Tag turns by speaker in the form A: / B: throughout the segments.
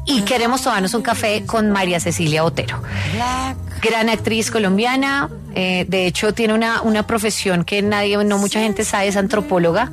A: y queremos tomarnos un café con María Cecilia Botero. Gran actriz colombiana, de hecho tiene una profesión que no mucha gente sabe, es antropóloga.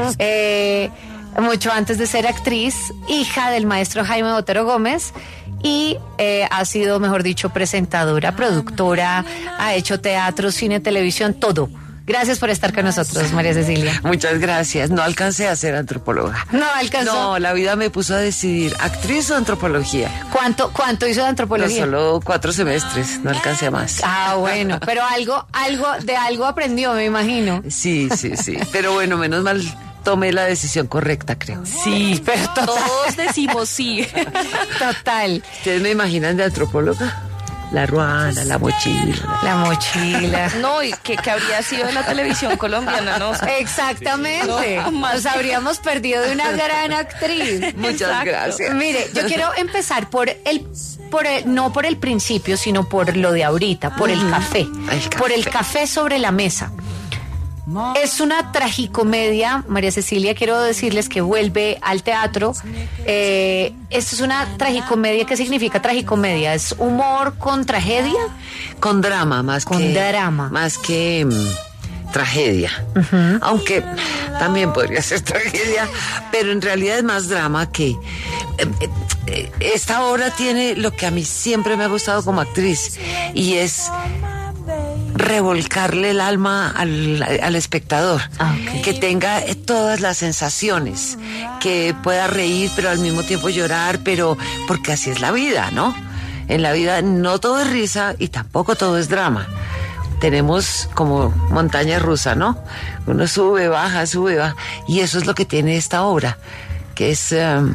A: Mucho antes de ser actriz, hija del maestro Jaime Botero Gómez, y ha sido, mejor dicho, presentadora, productora, ha hecho teatro, cine, televisión, todo. Gracias por estar con nosotros, María Cecilia.
B: Muchas gracias. No alcancé a ser antropóloga.
A: No alcanzó.
B: No, la vida me puso a decidir, ¿actriz o antropología?
A: ¿Cuánto hizo de antropología?
B: No, solo 4 semestres, no alcancé a más.
A: Ah, bueno, pero algo aprendió, me imagino.
B: Sí. Pero bueno, menos mal tomé la decisión correcta, creo.
A: Sí, pero
C: todos decimos sí.
A: Total.
B: ¿Ustedes me imaginan de antropóloga? La ruana, la mochila.
A: La mochila.
C: No, y que habría sido de la televisión colombiana, ¿no?
A: Exactamente.
C: No,
A: nos habríamos perdido de una gran actriz.
B: Muchas gracias.
A: Mire, yo quiero empezar no por el principio, sino por lo de ahorita, por el café. Por el café sobre la mesa. Es una tragicomedia, María Cecilia, quiero decirles que vuelve al teatro. Esto es una tragicomedia. ¿Qué significa tragicomedia? ¿Es humor con tragedia?
B: Con drama, más que tragedia. Uh-huh. Aunque también podría ser tragedia, pero en realidad es más drama que... esta obra tiene lo que a mí siempre me ha gustado como actriz, y es... revolcarle el alma al espectador, okay. Que tenga todas las sensaciones, que pueda reír pero al mismo tiempo llorar, pero porque así es la vida, ¿no? En la vida no todo es risa y tampoco todo es drama. Tenemos como montaña rusa, ¿no? Uno sube, baja, y eso es lo que tiene esta obra, que es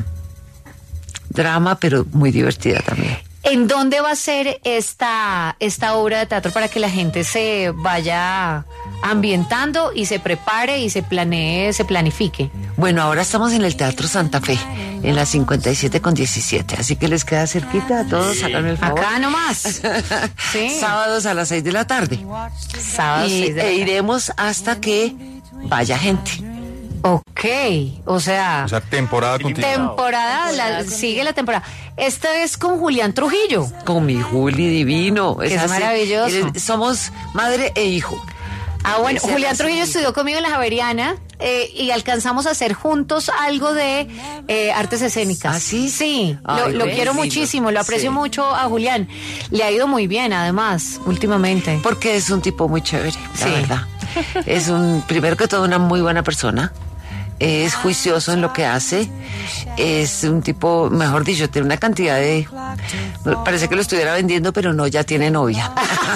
B: drama pero muy divertida también.
A: ¿En dónde va a ser esta obra de teatro para que la gente se vaya ambientando y se prepare y se planee, se planifique?
B: Bueno, ahora estamos en el Teatro Santa Fe, en la 57 con 17, así que les queda cerquita a todos, háganme el favor.
A: Acá nomás. Sí.
B: Sábados a las 6 de la tarde.
A: Sábados 6 de la tarde.
B: Iremos hasta que vaya gente.
A: Ok, o sea
D: temporada continua.
A: Sigue la temporada. Esta es con Julián Trujillo.
B: Con mi Juli divino.
A: Es maravilloso.
B: Somos madre e hijo.
A: Ah, bueno, Julián Trujillo estudió conmigo en la Javeriana y alcanzamos a hacer juntos algo de artes escénicas.
B: ¿Ah, sí?
A: Sí, lo quiero muchísimo, lo aprecio mucho a Julián. Le ha ido muy bien, además, últimamente.
B: Porque es un tipo muy chévere, la verdad. Es primero que todo, una muy buena persona. Es juicioso en lo que hace, es un tipo, mejor dicho, tiene una cantidad de... Parece que lo estuviera vendiendo, pero no, ya tiene novia.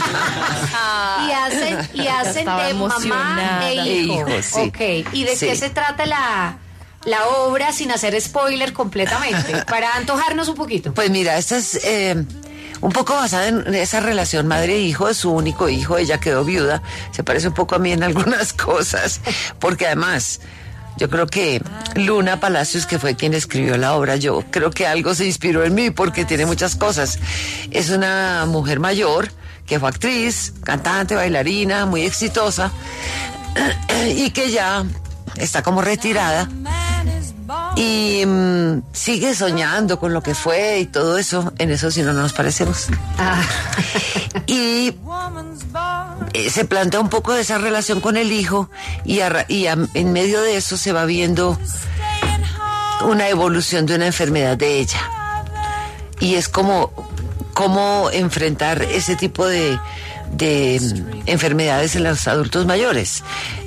A: y hacen de mamá e hijo.
B: Sí.
A: Ok, ¿y de qué se trata la obra sin hacer spoiler completamente? Para antojarnos un poquito.
B: Pues mira, esta es... un poco basada en esa relación madre-hijo, es su único hijo, ella quedó viuda, se parece un poco a mí en algunas cosas, porque además... Yo creo que Luna Palacios, que fue quien escribió la obra, yo creo que algo se inspiró en mí porque tiene muchas cosas. Es una mujer mayor que fue actriz, cantante, bailarina, muy exitosa y que ya está como retirada y sigue soñando con lo que fue y todo eso. En eso sí no nos parecemos. Y se plantea un poco de esa relación con el hijo y en medio de eso se va viendo una evolución de una enfermedad de ella, y es como enfrentar ese tipo de enfermedades en los adultos mayores.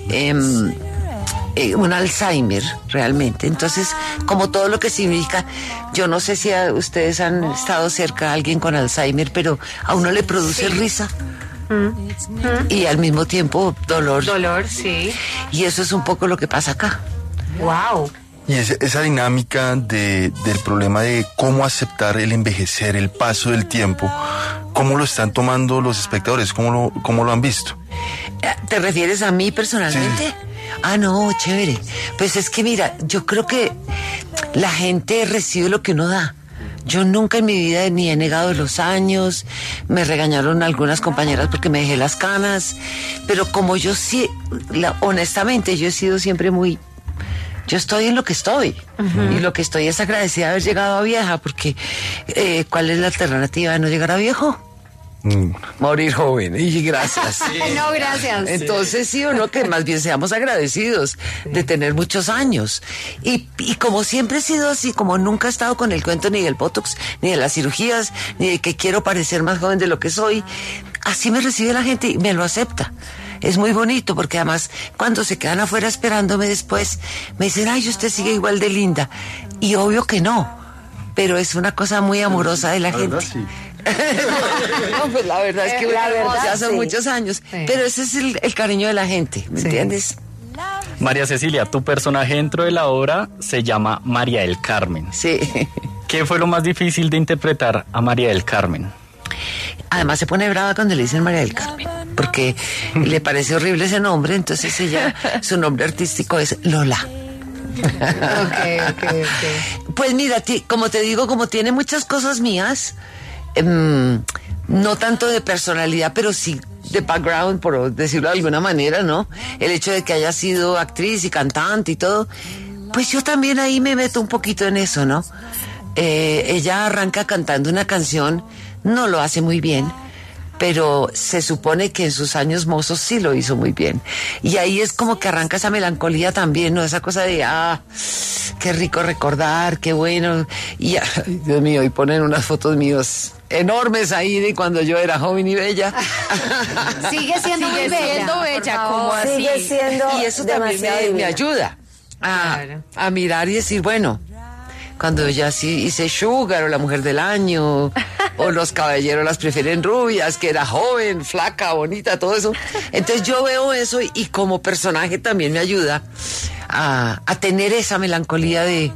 B: Un Alzheimer realmente, entonces como todo lo que significa, yo no sé si ustedes han estado cerca de alguien con Alzheimer, pero a uno le produce risa y al mismo tiempo dolor,
A: sí,
B: y eso es un poco lo que pasa acá.
A: Wow.
D: Y esa dinámica del problema de cómo aceptar el envejecer, el paso del tiempo, ¿cómo lo están tomando los espectadores? ¿Cómo lo han visto?
B: ¿Te refieres a mí personalmente?
D: Sí.
B: Ah, no, chévere. Pues es que mira, yo creo que la gente recibe lo que uno da. Yo nunca en mi vida ni he negado los años, me regañaron algunas compañeras porque me dejé las canas, pero como yo sí, honestamente, yo he sido siempre muy yo estoy en lo que estoy. Y lo que estoy es agradecida de haber llegado a vieja, porque ¿cuál es la alternativa de no llegar a viejo? Morir joven, y gracias.
A: No, gracias.
B: Entonces sí o no, que más bien seamos agradecidos de tener muchos años. Y como siempre he sido así, como nunca he estado con el cuento ni del Botox, ni de las cirugías, ni de que quiero parecer más joven de lo que soy, así me recibe la gente y me lo acepta. Es muy bonito, porque además cuando se quedan afuera esperándome después, me dicen, ay, usted sigue igual de linda. Y obvio que no, pero es una cosa muy amorosa de la gente.
D: Sí.
B: No, pues la verdad es que ya son muchos años,
A: Sí.
B: pero ese es el cariño de la gente, ¿me entiendes?
E: María Cecilia, tu personaje dentro de la obra se llama María del Carmen.
B: Sí.
E: ¿Qué fue lo más difícil de interpretar a María del Carmen?
B: Además se pone brava cuando le dicen María del Carmen, porque le parece horrible ese nombre, entonces ella, su nombre artístico es Lola.
A: Ok.
B: Pues mira, como te digo, como tiene muchas cosas mías, no tanto de personalidad, pero sí de background, por decirlo de alguna manera, ¿no? El hecho de que haya sido actriz y cantante y todo, pues yo también ahí me meto un poquito en eso, ¿no? Ella arranca cantando una canción, no lo hace muy bien, pero se supone que en sus años mozos sí lo hizo muy bien. Y ahí es como que arranca esa melancolía también, ¿no? Esa cosa de, qué rico recordar, qué bueno. Y, ay, Dios mío, y ponen unas fotos mías enormes ahí de cuando yo era joven y bella.
A: Sigue siendo muy bella.
C: siendo bella, como así.
F: Sigue siendo
B: Y eso también
F: demasiado
B: me
F: divina.
B: ayuda
A: Claro.
B: a mirar y decir, bueno, cuando ya sí hice Sugar o La Mujer del Año o Los Caballeros las prefieren rubias, que era joven, flaca, bonita, todo eso. Entonces yo veo eso y como personaje también me ayuda a tener esa melancolía de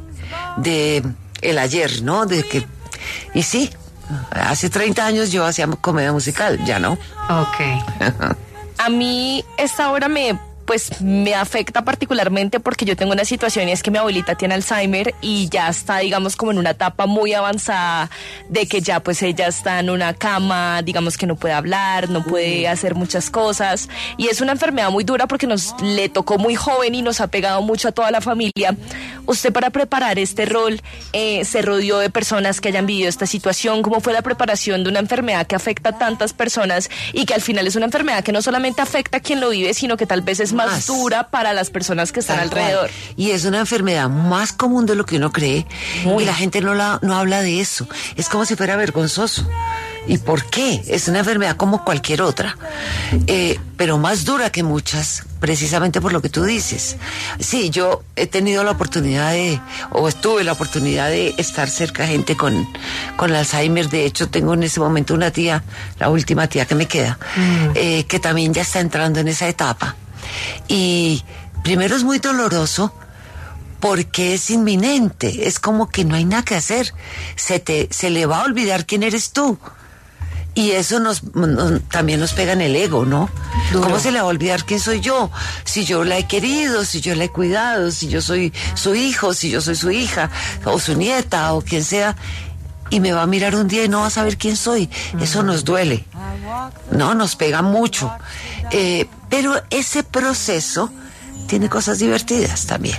B: el ayer, ¿no? Y sí, hace 30 años yo hacía comedia musical, ya no.
A: Ok.
C: A mí esta obra me afecta particularmente porque yo tengo una situación y es que mi abuelita tiene Alzheimer y ya está, digamos, como en una etapa muy avanzada de que ya pues ella está en una cama, digamos que no puede hablar, no puede hacer muchas cosas y es una enfermedad muy dura porque le tocó muy joven y nos ha pegado mucho a toda la familia. Usted, para preparar este rol, se rodeó de personas que hayan vivido esta situación. ¿Cómo fue la preparación de una enfermedad que afecta a tantas personas y que al final es una enfermedad que no solamente afecta a quien lo vive, sino que tal vez es más dura para las personas que están
B: Tal
C: alrededor?
B: cual. Y es una enfermedad más común de lo que uno cree. Y la gente no habla de eso. Es como si fuera vergonzoso. ¿Y por qué? Es una enfermedad como cualquier otra, pero más dura que muchas, precisamente por lo que tú dices. Sí, yo he tenido la oportunidad estuve la oportunidad de estar cerca de gente con Alzheimer. De hecho, tengo en ese momento una tía, la última tía que me queda, que también ya está entrando en esa etapa. Y primero es muy doloroso, porque es inminente, es como que no hay nada que hacer, se le va a olvidar quién eres tú. Y eso también nos pega en el ego, ¿no? Duro. ¿Cómo se le va a olvidar quién soy yo? Si yo la he querido, si yo la he cuidado, si yo soy su hijo, si yo soy su hija, o su nieta, o quien sea, y me va a mirar un día y no va a saber quién soy. Eso nos duele, ¿no? Nos pega mucho. Pero ese proceso tiene cosas divertidas también.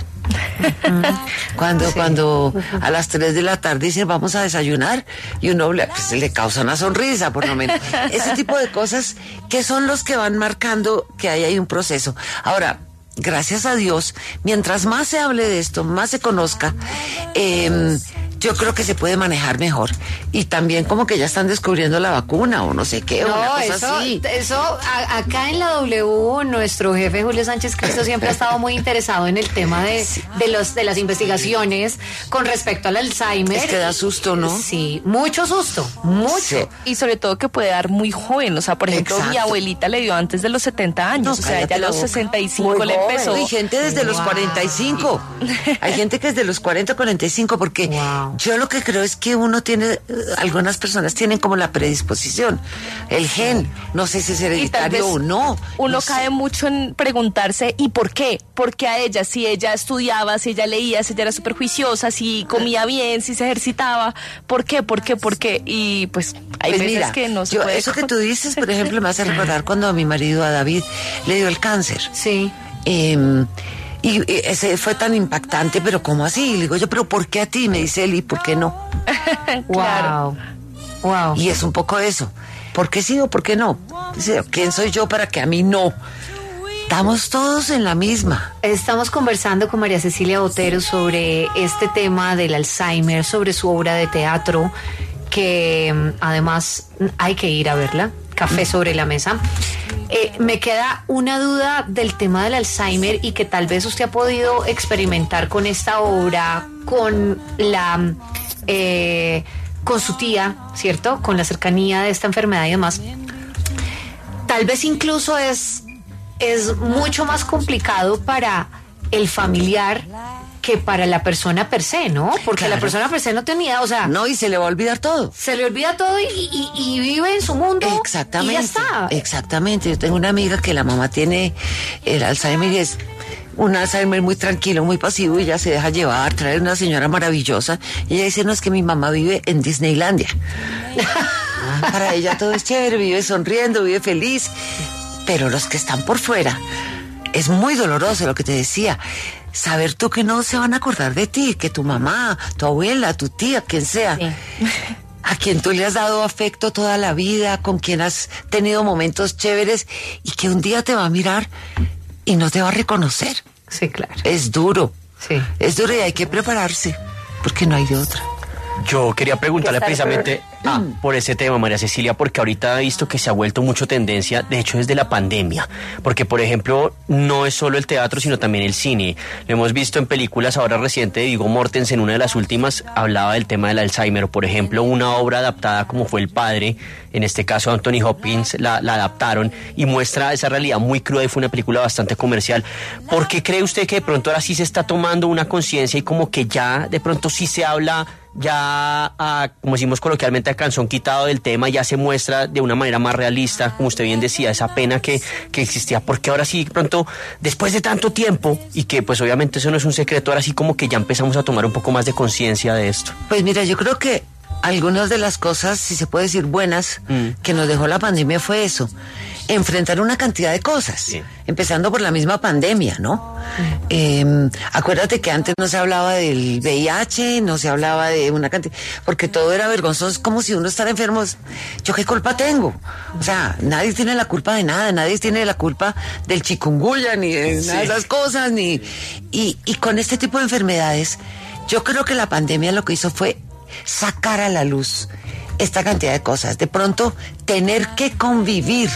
B: Cuando a las 3 de la tarde dicen vamos a desayunar y uno pues, le causa una sonrisa, por lo menos. Ese tipo de cosas que son los que van marcando que ahí hay un proceso. Ahora, gracias a Dios, mientras más se hable de esto, más se conozca, yo creo que se puede manejar mejor. Y también como que ya están descubriendo la vacuna o no sé qué, o una cosa así.
A: Acá en la W, nuestro jefe Julio Sánchez Cristo siempre ha estado muy interesado en el tema de las investigaciones con respecto al Alzheimer.
B: Es que da susto, ¿no?
A: Sí, mucho susto, mucho.
B: Sí.
C: Y sobre todo que puede dar muy joven, o sea, por ejemplo,
B: Exacto.
C: mi abuelita le dio antes de los 70 años,
B: No,
C: o sea, ya
B: cállate
C: a
B: la
C: los
B: boca.
C: 65
F: Muy
C: le
F: joven.
C: empezó.
B: Hay gente desde los 45. Hay gente que es de los 40 45, porque yo lo que creo es que uno tiene, algunas personas tienen como la predisposición, el gen, no sé si es
C: Y tal
B: hereditario
C: vez
B: o no.
C: uno
B: no
C: cae
B: sé.
C: mucho en preguntarse ¿y por qué? Porque a ella, si ella estudiaba, si ella leía, si ella era súper juiciosa, si comía bien, si se ejercitaba, ¿por qué? Y pues hay
B: Pues
C: veces
B: mira,
C: que no se puede.
B: eso que tú dices, por ejemplo, me hace recordar cuando a mi marido, a David, le dio el cáncer.
A: Sí.
B: Y ese fue tan impactante, pero ¿cómo así? Le digo yo, ¿pero por qué a ti? Me dice él, ¿y por qué no?
A: Wow. Wow.
B: Y es un poco eso. ¿Por qué sí o por qué no? Dice, ¿quién soy yo para que a mí no? Estamos todos en la misma.
A: Estamos conversando con María Cecilia Botero sobre este tema del Alzheimer, sobre su obra de teatro, que además hay que ir a verla, Café sobre la mesa. Me queda una duda del tema del Alzheimer y que tal vez usted ha podido experimentar con esta obra, con la con su tía, ¿cierto? Con la cercanía de esta enfermedad y demás. Tal vez incluso es mucho más complicado para el familiar que para la persona per se, ¿no? Porque claro, la persona per se no tenía, o sea...
B: No, y se le va a olvidar todo.
A: Se le olvida todo y vive en su mundo.
B: Exactamente.
A: Y ya está.
B: Exactamente. Yo tengo una amiga que la mamá tiene el Alzheimer y es un Alzheimer muy tranquilo, muy pasivo, y ella se deja llevar, trae una señora maravillosa, y ella dice, no, es que mi mamá vive en Disneylandia. Para ella todo es chévere, vive sonriendo, vive feliz, pero los que están por fuera, es muy doloroso lo que te decía, saber tú que no se van a acordar de ti, que tu mamá, tu abuela, tu tía, quien sea, sí, a quien tú le has dado afecto toda la vida, con quien has tenido momentos chéveres, y que un día te va a mirar y no te va a reconocer.
A: Sí, claro.
B: Es duro.
A: Sí.
B: Es duro y hay que prepararse, porque no hay de otra.
F: Yo quería preguntarle precisamente por ese tema, María Cecilia, porque ahorita he visto que se ha vuelto mucho tendencia, de hecho desde la pandemia, porque por ejemplo no es solo el teatro sino también el cine. Lo hemos visto en películas ahora reciente de Viggo Mortensen, una de las últimas hablaba del tema del Alzheimer, por ejemplo una obra adaptada como fue El Padre, en este caso Anthony Hopkins la adaptaron y muestra esa realidad muy cruda y fue una película bastante comercial. ¿Por qué cree usted que de pronto ahora sí se está tomando una conciencia y como que ya de pronto sí se habla, ya como decimos coloquialmente, a calzón quitado del tema, ya se muestra de una manera más realista, como usted bien decía, esa pena que existía, porque ahora sí pronto, después de tanto tiempo, y que pues obviamente eso no es un secreto, ahora sí como que ya empezamos a tomar un poco más de conciencia de esto?
B: Pues mira, yo creo que algunas de las cosas, si se puede decir buenas, que nos dejó la pandemia fue eso, enfrentar una cantidad de cosas, sí, empezando por la misma pandemia, ¿no? Acuérdate que antes no se hablaba del VIH, no se hablaba de una cantidad, porque todo era vergonzoso, es como si uno estara enfermo, ¿yo qué culpa tengo? O sea, nadie tiene la culpa de nada, nadie tiene la culpa del chikungunya, ni de nada de esas cosas, y con este tipo de enfermedades, yo creo que la pandemia lo que hizo fue sacar a la luz esta cantidad de cosas. De pronto, tener que convivir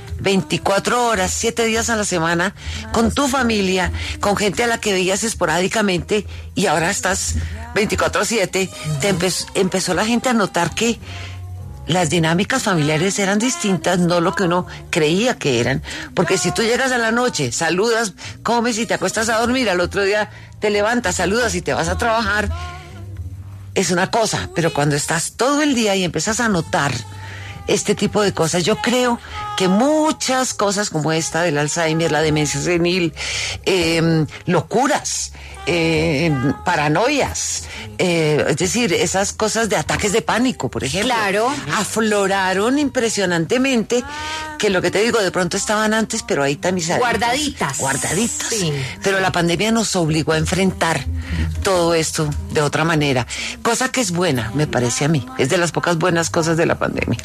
B: 24 horas, 7 días a la semana con tu familia, con gente a la que veías esporádicamente y ahora estás 24/7, empezó la gente a notar que las dinámicas familiares eran distintas, no lo que uno creía que eran, porque si tú llegas a la noche, saludas, comes y te acuestas a dormir, al otro día te levantas, saludas y te vas a trabajar, es una cosa, pero cuando estás todo el día y empiezas a notar este tipo de cosas, yo creo que muchas cosas como esta del Alzheimer, la demencia senil, locuras, paranoias, es decir, esas cosas de ataques de pánico, por ejemplo,
A: claro,
B: afloraron impresionantemente, que lo que te digo, de pronto estaban antes, pero ahí también guardaditas, sí, pero la pandemia nos obligó a enfrentar todo esto de otra manera, cosa que es buena, me parece a mí, es de las pocas buenas cosas de la pandemia.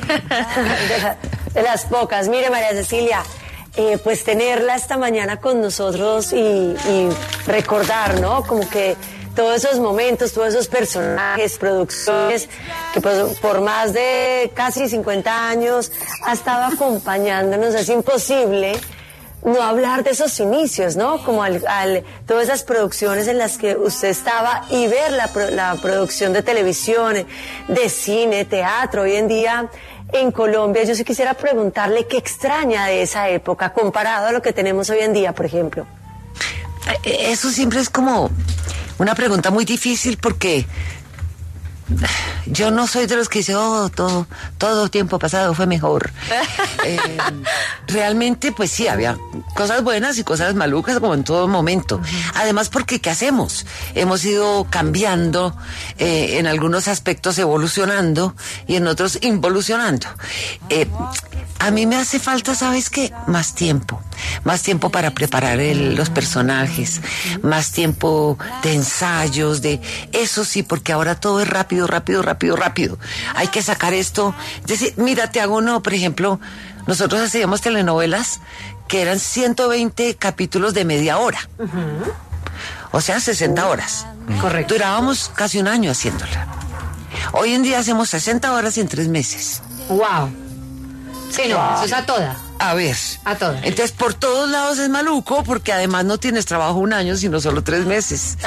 G: de las pocas. Mire, María Cecilia, pues tenerla esta mañana con nosotros y recordar, ¿no? Como que todos esos momentos, todos esos personajes, producciones, que pues, por más de casi 50 años ha estado acompañándonos, es imposible no hablar de esos inicios, ¿no? Como todas esas producciones en las que usted estaba y ver la producción de televisión, de cine, teatro. Hoy en día en Colombia, yo sí quisiera preguntarle qué extraña de esa época comparado a lo que tenemos hoy en día, por ejemplo.
B: Eso siempre es como una pregunta muy difícil porque yo no soy de los que dicen, todo tiempo pasado fue mejor. Realmente, pues sí, había cosas buenas y cosas malucas como en todo momento. Además, porque ¿qué hacemos? Hemos ido cambiando, en algunos aspectos evolucionando y en otros involucionando. A mí me hace falta, ¿sabes qué? Más tiempo para preparar los personajes, más tiempo de ensayos, eso sí, porque ahora todo es rápido. Hay que sacar esto. Es decir, mira, por ejemplo, nosotros hacíamos telenovelas que eran 120 capítulos de media hora. O sea, 60 horas.
A: Correcto.
B: Durábamos casi un año haciéndola. Hoy en día hacemos 60 horas en 3 meses.
A: Wow. Sí, no, eso es a toda.
B: A ver.
A: A toda.
B: Entonces, por todos lados es maluco, porque además no tienes trabajo un año, sino solo 3 meses.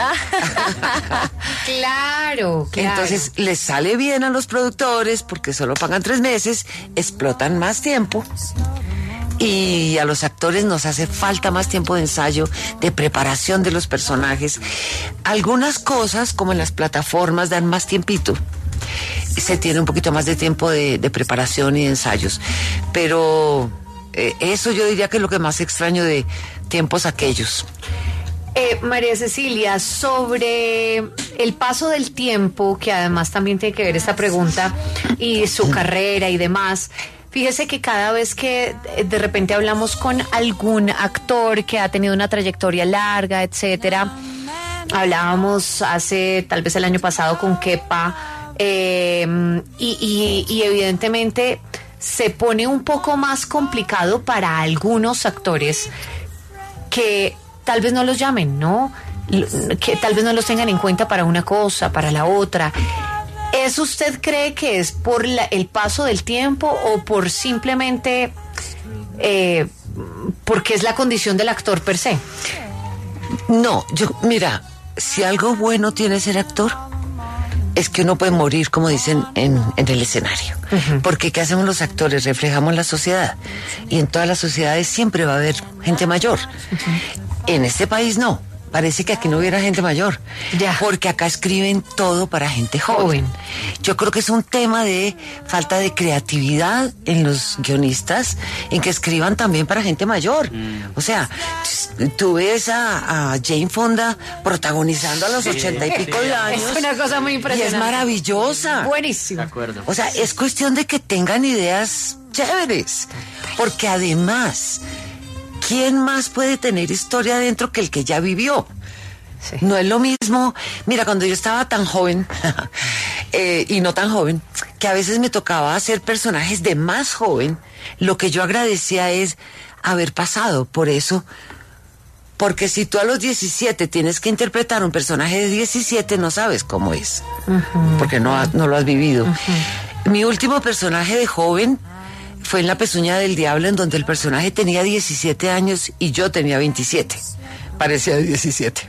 A: Claro.
B: Entonces, les sale bien a los productores, porque solo pagan 3 meses, explotan más tiempo. Y a los actores nos hace falta más tiempo de ensayo, de preparación de los personajes. Algunas cosas, como en las plataformas, dan más tiempito. Se tiene un poquito más de tiempo de preparación y de ensayos. Pero eso yo diría que es lo que más extraño de tiempos aquellos.
A: María Cecilia, sobre el paso del tiempo, que además también tiene que ver esta pregunta, y su carrera y demás, fíjese que cada vez que de repente hablamos con algún actor que ha tenido una trayectoria larga, etcétera, hablábamos tal vez el año pasado con Kepa, y evidentemente se pone un poco más complicado para algunos actores que tal vez no los llamen, ¿no? Que tal vez no los tengan en cuenta para una cosa, para la otra. ¿Eso usted cree que es por el paso del tiempo o por simplemente porque es la condición del actor per se?
B: No, mira, si algo bueno tiene ser actor, es que uno puede morir, como dicen, en el escenario. Porque ¿qué hacemos los actores? Reflejamos la sociedad. Y en todas las sociedades siempre va a haber gente mayor. En este país no. Parece que aquí no hubiera gente mayor.
A: Ya.
B: Porque acá escriben todo para gente joven. Yo creo que es un tema de falta de creatividad en los guionistas, en que escriban también para gente mayor. O sea, tú ves a Jane Fonda protagonizando a los 80 y pico de años.
A: Es una cosa muy impresionante.
B: Y es maravillosa.
A: Buenísimo.
F: De acuerdo.
B: O sea, es cuestión de que tengan ideas chéveres. Porque además, ¿quién más puede tener historia adentro que el que ya vivió?
A: Sí.
B: No es lo mismo. Mira, cuando yo estaba tan joven, y no tan joven, que a veces me tocaba hacer personajes de más joven, lo que yo agradecía es haber pasado por eso. Porque si tú a los 17 tienes que interpretar un personaje de 17, no sabes cómo es. Porque no lo has vivido. Mi último personaje de joven fue en La Pezuña del Diablo, en donde el personaje tenía 17 años y yo tenía 27. Parecía de 17.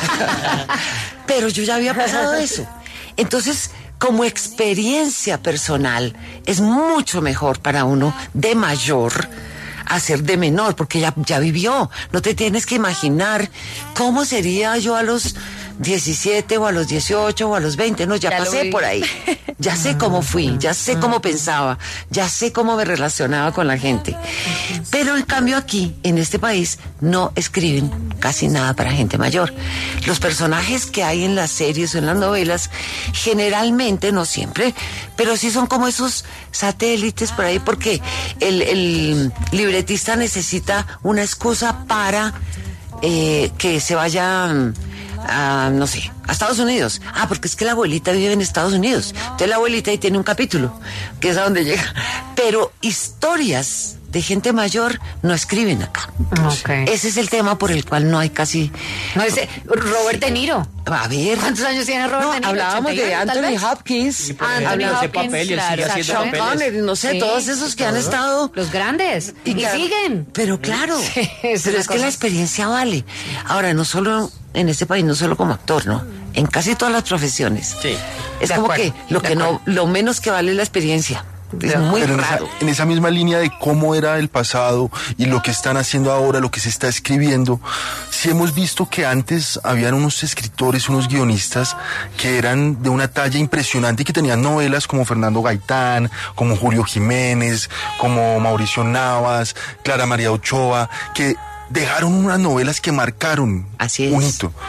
B: Pero yo ya había pasado eso. Entonces, como experiencia personal, es mucho mejor para uno de mayor hacer de menor, porque ya vivió. No te tienes que imaginar cómo sería yo a los 17 o a los 18 o a los 20, no, ya pasé por ahí. Ya sé cómo fui, ya sé cómo pensaba, ya sé cómo me relacionaba con la gente. Pero en cambio aquí, en este país, no escriben casi nada para gente mayor. Los personajes que hay en las series o en las novelas, generalmente, no siempre, pero sí son como esos satélites por ahí, porque el libretista necesita una excusa para que se vayan no sé, a Estados Unidos. Porque es que la abuelita vive en Estados Unidos. Entonces la abuelita ahí tiene un capítulo, que es a donde llega. Pero historias de gente mayor no escriben acá.
A: Okay.
B: Ese es el tema por el cual no hay casi...
A: No, Robert De Niro.
B: A ver...
A: ¿Cuántos años tiene Robert De Niro?
B: Hablábamos
A: 81,
B: de Anthony Hopkins.
F: Sí, por ejemplo, ese papel y él sigue haciendo
B: Sean
F: papeles.
B: Connery, no sé,
A: Sí,
B: todos esos que han estado...
A: Los grandes. Y
B: claro,
A: siguen.
B: Pero claro,
A: Sí, es
B: pero
A: una
B: es que
A: cosa.
B: la experiencia vale. Ahora, no solo en este país, no solo como actor, ¿no? En casi todas las profesiones.
F: Sí.
B: Es
A: De
B: como
A: acuerdo,
B: que lo menos que vale es la experiencia. Es muy
D: Pero
B: raro.
D: en esa misma línea de cómo era el pasado y lo que están haciendo ahora, lo que se está escribiendo, sí hemos visto que antes habían unos escritores, unos guionistas que eran de una talla impresionante y que tenían novelas como Fernando Gaitán, como Julio Jiménez, como Mauricio Navas, Clara María Ochoa, que dejaron unas novelas que marcaron
B: Así es.
D: un hito.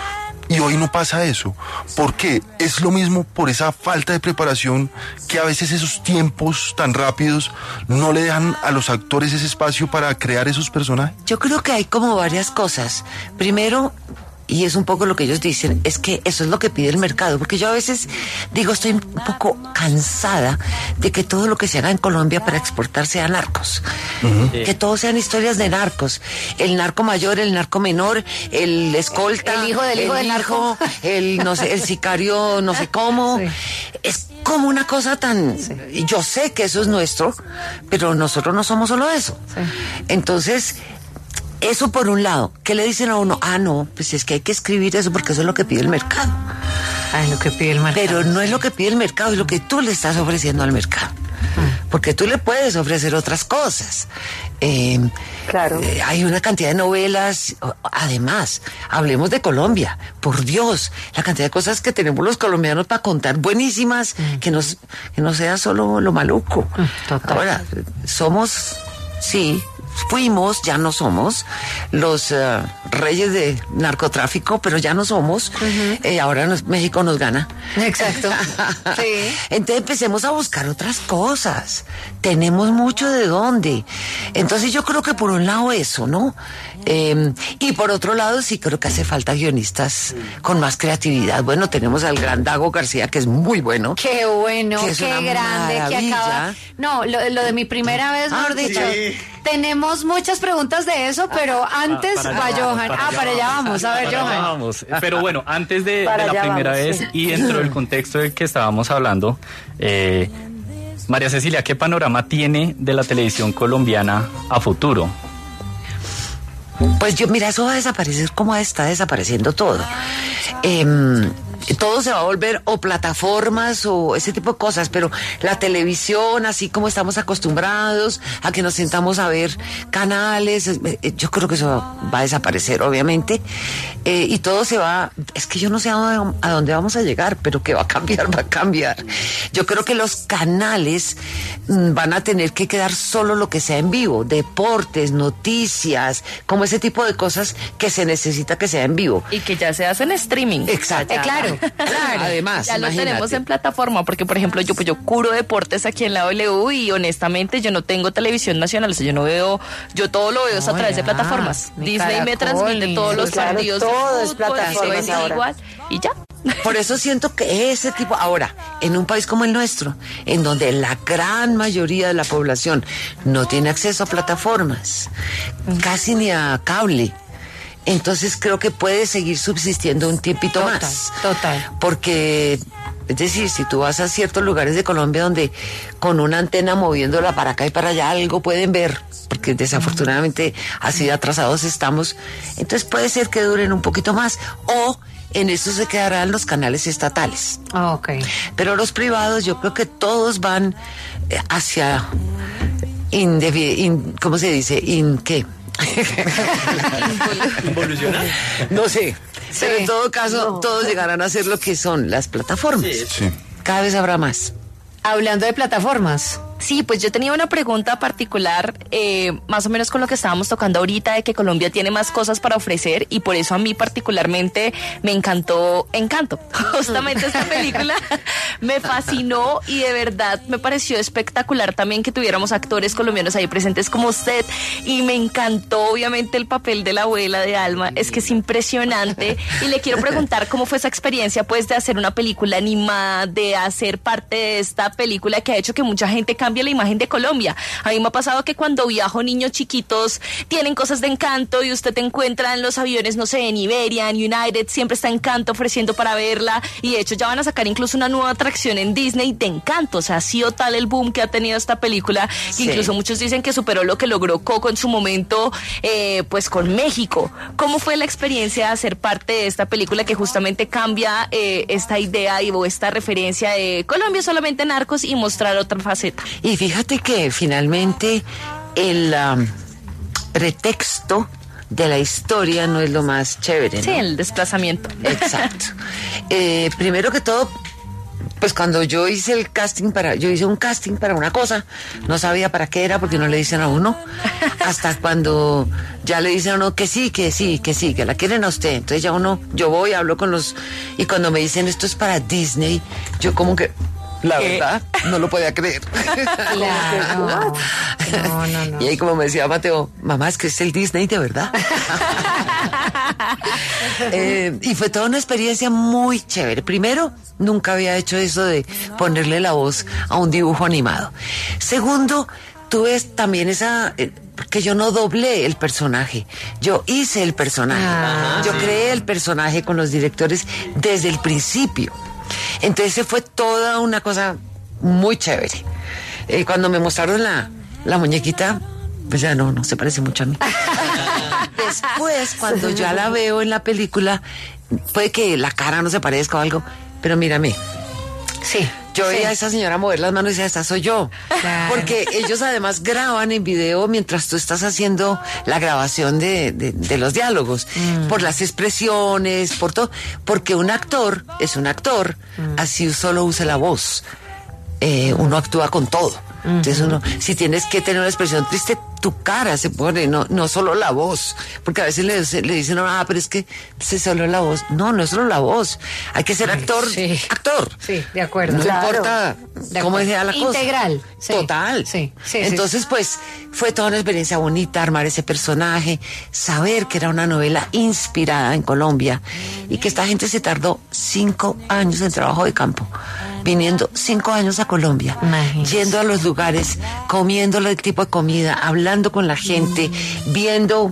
D: Y hoy no pasa eso. ¿Por qué? Es lo mismo por esa falta de preparación que a veces esos tiempos tan rápidos no le dejan a los actores ese espacio para crear esos personajes.
B: Yo creo que hay como varias cosas. Primero, y es un poco lo que ellos dicen, es que eso es lo que pide el mercado, porque yo a veces digo, estoy un poco cansada de que todo lo que se haga en Colombia para exportar sea narcos, que todo sean historias de narcos, el narco mayor, el narco menor, el escolta,
A: el hijo del narco,
B: el no sé, el sicario no sé cómo,
A: sí.
B: Es como una cosa tan, yo sé que eso es nuestro, pero nosotros no somos solo eso,
A: sí.
B: Entonces, eso por un lado. ¿Qué le dicen a uno? No, pues es que hay que escribir eso porque eso es lo que pide el mercado.
A: Ay, lo que pide el mercado.
B: Pero no es lo que pide el mercado, es lo que tú le estás ofreciendo al mercado. Porque tú le puedes ofrecer otras cosas.
G: Claro.
B: Hay una cantidad de novelas. Además, hablemos de Colombia. Por Dios, la cantidad de cosas que tenemos los colombianos para contar buenísimas, que no sea solo lo maluco.
A: Total.
B: Ahora, somos, sí, fuimos, ya no somos los reyes de narcotráfico, pero ya no somos. Ahora México nos gana.
A: Exacto. Sí.
B: Entonces empecemos a buscar otras cosas. Tenemos mucho de dónde. Entonces yo creo que por un lado eso, ¿no? Y por otro lado sí creo que hace falta guionistas con más creatividad. Bueno, tenemos al gran Dago García, que es muy bueno.
A: Qué bueno,
B: que es
A: qué
B: una
A: grande, que
B: maravilla.
A: acaba. No, lo de mi primera vez, mejor dicho.
E: Sí.
A: Tenemos muchas preguntas de eso, pero antes va Johan. Para allá vamos. A ver,
E: Para allá
A: Johan.
E: vamos. Pero bueno, antes de
G: Para
E: la
G: allá
E: primera
G: vamos,
E: vez
G: sí.
E: y dentro del contexto del que estábamos hablando, María Cecilia, ¿qué panorama tiene de la televisión colombiana a futuro?
B: Pues mira, eso va a desaparecer como está desapareciendo todo. Todo se va a volver o plataformas o ese tipo de cosas, pero la televisión, así como estamos acostumbrados a que nos sentamos a ver canales, yo creo que eso va a desaparecer, obviamente, y todo se va, es que yo no sé a dónde vamos a llegar, pero que va a cambiar, va a cambiar. Yo creo que los canales van a tener que quedar solo lo que sea en vivo, deportes, noticias, como ese tipo de cosas que se necesita que sea en vivo.
C: Y que ya se hace en streaming.
B: Exacto.
A: Claro.
B: Además,
C: Ya lo
B: imagínate.
C: tenemos en plataforma, porque por ejemplo yo curo deportes aquí en la W y honestamente yo no tengo televisión nacional, o sea, yo todo lo veo a través de
A: ya,
C: plataformas.
A: mi
C: Disney me
A: Caracol,
C: transmite todos los
G: claro,
C: partidos
G: todo
C: de
G: es
C: fútbol,
G: plataformas
C: y
G: ahora.
C: igual, y ya.
B: Por eso siento que ese tipo, ahora, en un país como el nuestro, en donde la gran mayoría de la población no tiene acceso a plataformas, casi ni a cable, entonces creo que puede seguir subsistiendo un tiempito
A: Total,
B: más.
A: total.
B: Porque, es decir, si tú vas a ciertos lugares de Colombia donde con una antena moviéndola para acá y para allá algo pueden ver, porque desafortunadamente así de atrasados estamos, entonces puede ser que duren un poquito más, o en eso se quedarán los canales estatales.
A: Ok.
B: Pero los privados yo creo que todos van hacia ¿cómo se dice? ¿Qué?
F: ¿Involucionar?
B: No sé. Pero en todo caso,
G: No.
B: todos llegarán a ser lo que son las plataformas.
D: Sí.
B: Cada vez habrá más.
A: Hablando de plataformas.
C: Sí, pues yo tenía una pregunta particular, más o menos con lo que estábamos tocando ahorita, de que Colombia tiene más cosas para ofrecer y por eso a mí particularmente me encantó Encanto. Justamente esta película me fascinó y de verdad me pareció espectacular también que tuviéramos actores colombianos ahí presentes como usted y me encantó obviamente el papel de la abuela de Alma, es que es impresionante y le quiero preguntar cómo fue esa experiencia pues de hacer una película animada, de hacer parte de esta película que ha hecho que mucha gente cambia la imagen de Colombia. A mí me ha pasado que cuando viajo niños chiquitos tienen cosas de Encanto y usted te encuentra en los aviones, no sé, en Iberia, en United, siempre está Encanto ofreciendo para verla y de hecho ya van a sacar incluso una nueva atracción en Disney de Encanto. O sea, ha sido tal el boom que ha tenido esta película que
B: Sí.
C: incluso muchos dicen que superó lo que logró Coco en su momento pues con México. ¿Cómo fue la experiencia de hacer parte de esta película que justamente cambia esta idea o esta referencia de Colombia solamente narcos y mostrar otra faceta?
B: Y fíjate que finalmente el pretexto de la historia no es lo más chévere, ¿no?
C: Sí, el desplazamiento.
B: Exacto. Primero que todo, Pues cuando yo hice un casting para una cosa, no sabía para qué era porque no le dicen a uno, hasta cuando ya le dicen a uno que sí, que la quieren a usted. Entonces ya yo voy, hablo con y cuando me dicen esto es para Disney, yo como que, la verdad, no lo podía creer.
A: Claro. No.
B: Y ahí como me decía Mateo, mamá, es que es el Disney de verdad. Y fue toda una experiencia muy chévere. Primero, nunca había hecho eso de ponerle la voz a un dibujo animado. Segundo, tuve también porque yo no doblé el personaje, yo hice el personaje. Yo creé el personaje con los directores desde el principio. Entonces fue toda una cosa muy chévere. Cuando me mostraron la muñequita, pues ya no se parece mucho a mí. Después, cuando ya la veo en la película, puede que la cara no se parezca o algo, pero mírame.
A: Sí.
B: Yo veía a esa señora mover las manos y decía, esta soy yo.
A: Claro.
B: Porque ellos además graban en video mientras tú estás haciendo la grabación de los diálogos. Por las expresiones, por todo. Porque un actor es un actor, así solo use la voz. Uno actúa con todo. Entonces si tienes que tener una expresión triste, tu cara se pone, no solo la voz, porque a veces le dicen, pero es que es solo la voz. No es solo la voz, hay que ser actor.
A: Sí, de acuerdo.
B: No importa cómo sea la cosa.
A: Integral. Sí.
B: Total.
A: Sí.
B: Entonces, pues, fue toda una experiencia bonita armar ese personaje, saber que era una novela inspirada en Colombia y que esta gente se tardó 5 años en trabajo de campo, viniendo 5 años a Colombia, yendo a los lugares, comiendo el tipo de comida, hablando con la gente, viendo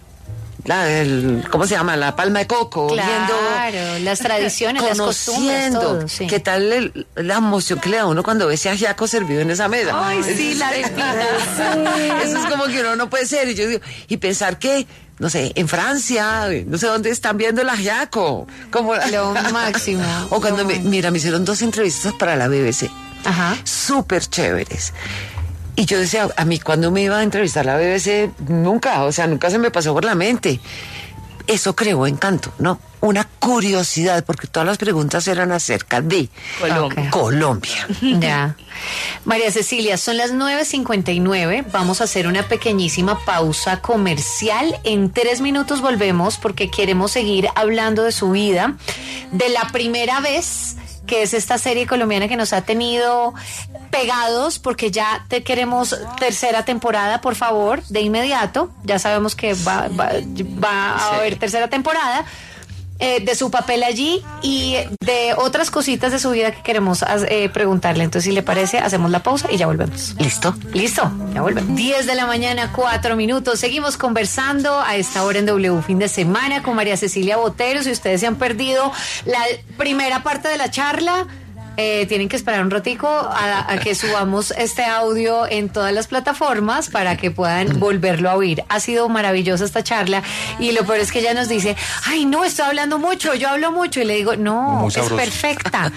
B: ¿cómo se llama? La palma de coco,
A: claro,
B: viendo
A: las tradiciones, las costumbres, todo, sí.
B: ¿Qué tal la emoción que le da a uno cuando ve ese ajiaco servido en esa mesa?
C: Ay, sí, la arepita.
B: Eso es como que uno no puede ser. Y yo digo, y pensar que, no sé, en Francia, no sé dónde están viendo el ajiaco. Como
A: lo máximo.
B: O cuando me hicieron 2 entrevistas para la BBC.
A: Ajá.
B: Súper chéveres. Y yo decía, a mí cuando me iba a entrevistar la BBC, nunca se me pasó por la mente. Eso creó encanto, ¿no? Una curiosidad, porque todas las preguntas eran acerca de Colombia.
A: Ya. María Cecilia, son las 9:59. Vamos a hacer una pequeñísima pausa comercial. En 3 minutos volvemos porque queremos seguir hablando de su vida, de la primera vez, que es esta serie colombiana que nos ha tenido pegados, porque ya te queremos tercera temporada, por favor, de inmediato. Ya sabemos que va a haber tercera temporada. De su papel allí y de otras cositas de su vida que queremos preguntarle. Entonces, si le parece, hacemos la pausa y ya volvemos.
B: ¿Listo?
A: Listo, ya volvemos. 10 de la mañana, 4 minutos. Seguimos conversando a esta hora en W Fin de Semana con María Cecilia Botero. Si ustedes se han perdido la primera parte de la charla, tienen que esperar un ratico a que subamos este audio en todas las plataformas para que puedan volverlo a oír. Ha sido maravillosa esta charla y lo peor es que ella nos dice, ay no, estoy hablando mucho, yo hablo mucho, y le digo, no, es perfecta,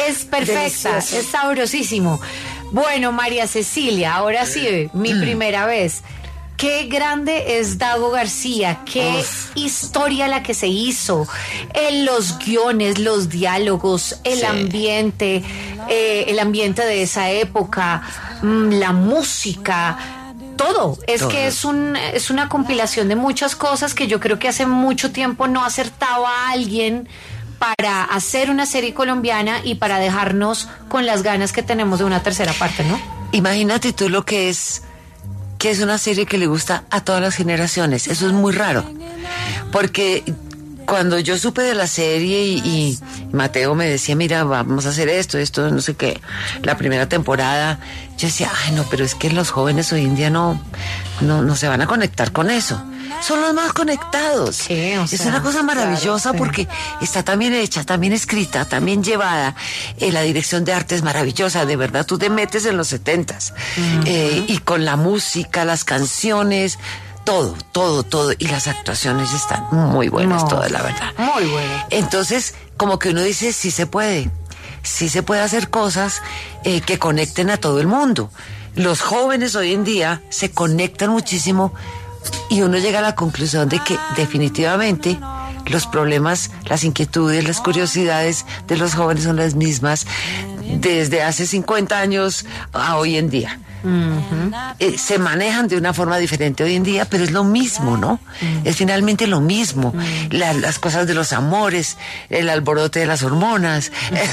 A: es sabrosísimo. Bueno, María Cecilia, ahora sí, mi primera vez. Qué grande es Dago García, qué historia la que se hizo, los guiones, los diálogos, el ambiente de esa época, la música, todo. Que es una compilación de muchas cosas que yo creo que hace mucho tiempo no acertaba alguien para hacer una serie colombiana y para dejarnos con las ganas que tenemos de una tercera parte, ¿no?
B: Imagínate tú lo que es una serie que le gusta a todas las generaciones. Eso es muy raro, porque cuando yo supe de la serie y Mateo me decía, mira, vamos a hacer esto, no sé qué, la primera temporada, yo decía, ay no, pero es que los jóvenes hoy en día no se van a conectar con eso. Son los más conectados.
A: Sí,
B: es una cosa maravillosa, claro, porque está también hecha, también escrita, también llevada. La dirección de arte es maravillosa, de verdad, tú te metes en los 70s. Y con la música, las canciones, todo. Y las actuaciones están muy buenas, todas, la verdad.
A: Muy buenas.
B: Entonces, como que uno dice, sí se puede hacer cosas que conecten a todo el mundo. Los jóvenes hoy en día se conectan muchísimo y uno llega a la conclusión de que definitivamente los problemas, las inquietudes, las curiosidades de los jóvenes son las mismas desde hace 50 años a hoy en día. Se manejan de una forma diferente hoy en día, pero es lo mismo, ¿no? Es finalmente lo mismo. Las cosas de los amores, el alborote de las hormonas,